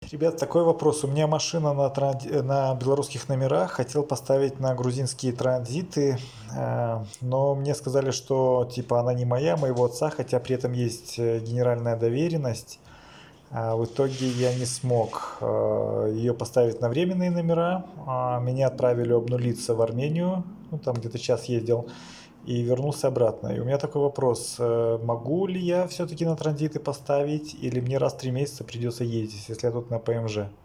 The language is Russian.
Ребят, такой вопрос. У меня машина на белорусских номерах. Хотел поставить на грузинские транзиты, но мне сказали, что типа она не моя, моего отца, хотя при этом есть генеральная доверенность. В итоге я не смог ее поставить на временные номера. Меня отправили обнулиться в Армению, ну там где-то час ездил, и вернулся обратно. И у меня такой вопрос, могу ли я все-таки на транзиты поставить, или мне раз в 3 месяца придется ездить, если я тут на ПМЖ?